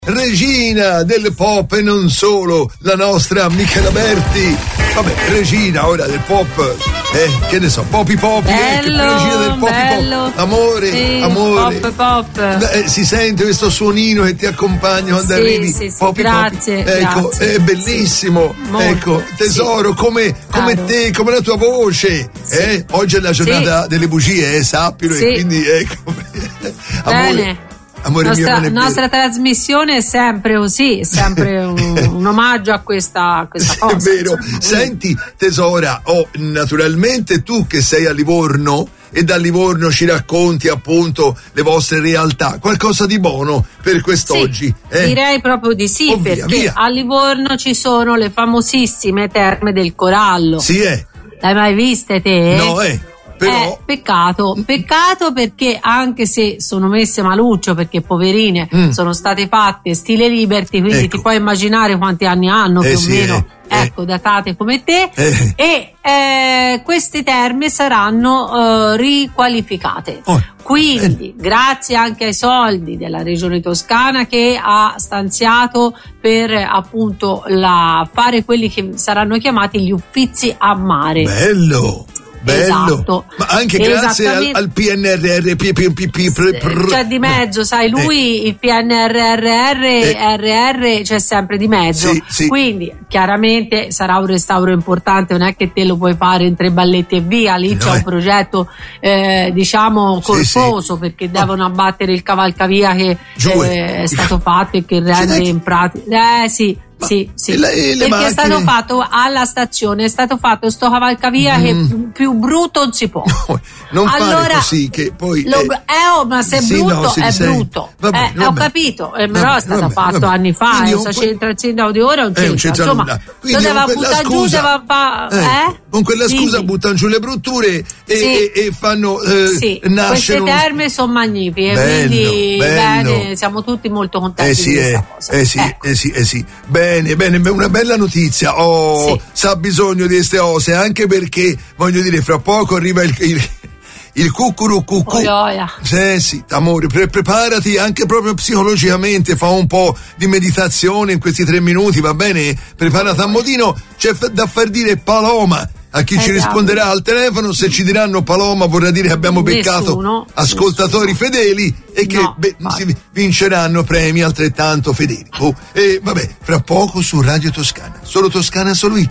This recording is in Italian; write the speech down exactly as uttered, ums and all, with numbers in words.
Regina del pop e non solo, la nostra Michela Berti. Vabbè, regina ora del pop, eh, che ne so, popi popi, eh, che regina del popi pop. Amore, sì, amore. Pop pop. Eh, si sente questo suonino che ti accompagna quando sì, arrivi. Sì, sì, popi grazie. popi. Ecco, grazie. è bellissimo. Sì, ecco, tesoro, sì. come, come te, come la tua voce. Sì. Eh? Oggi è la giornata sì. delle bugie, eh, sappilo, sì. e quindi ecco. Bene. Amore. Amore nostra, mio, nostra trasmissione è sempre così, è sempre un, un omaggio a questa, a questa cosa. È vero. Insomma. Senti, tesora, oh, naturalmente tu che sei a Livorno e da Livorno ci racconti appunto le vostre realtà, qualcosa di buono per quest'oggi? Sì, eh? direi proprio di sì, oh, via, perché via. a Livorno ci sono le famosissime Terme del Corallo. Sì, eh. L'hai mai viste te? No, eh. Però... Eh, peccato, peccato perché anche se sono messe maluccio, perché poverine mm. sono state fatte stile Liberty, quindi ecco. ti puoi immaginare quanti anni hanno eh più sì, o meno, eh. ecco, datate come te, eh. e eh, queste terme saranno uh, riqualificate. Oh. Quindi, eh. grazie anche ai soldi della Regione Toscana che ha stanziato per appunto la, fare quelli che saranno chiamati gli uffizi a mare. Bello! Bello, esatto. Ma anche grazie al, al P N R R, P P P, c'è di mezzo, sai, lui eh. il P N R R R, eh. R R c'è sempre di mezzo, sì, sì. Quindi chiaramente sarà un restauro importante, non è che te lo puoi fare in tre balletti e via, lì no, c'è eh. un progetto eh, diciamo corposo, sì, sì. perché devono abbattere il cavalcavia che eh, è stato fatto e che rende in pratica, eh sì. Ma sì, sì. Le, le perché macchine... è stato fatto alla stazione, è stato fatto sto cavalcavia mm. che più, più brutto non si può. No, non allora, fare così che poi lo, eh, oh, ma se è sì, brutto no, è sei. brutto. Vabbè, eh, vabbè. Ho capito, eh, però vabbè, è stato vabbè, fatto vabbè. anni fa, Quindi eh, un... c'entra il sindaco di ora, non eh, c'entra. Non Insomma, lo doveva buttare giù, doveva fare. Eh, eh? Con quella scusa Quindi, buttano giù le brutture e, sì, e, e fanno eh, sì, nascere. Queste terme sono magnifiche, bello, quindi bello. Bene, siamo tutti molto contenti eh sì, di questa eh, cosa. Eh sì, ecco. eh sì, eh sì. Bene, bene, una bella notizia. Oh, sì. Sa bisogno di queste cose, anche perché voglio dire, fra poco arriva il, il il cucurucucù. Sì, sì, amore, pre- preparati anche proprio psicologicamente, fa un po' di meditazione in questi tre minuti, va bene? Preparati a modino, c'è f- da far dire Paloma a chi eh, ci risponderà al telefono. Se ci diranno Paloma vorrà dire che abbiamo beccato nessuno, ascoltatori nessuno. fedeli e che no, beh, si vinceranno premi altrettanto fedeli. Oh, e vabbè, fra poco su Radio Toscana, solo Toscana, solo io.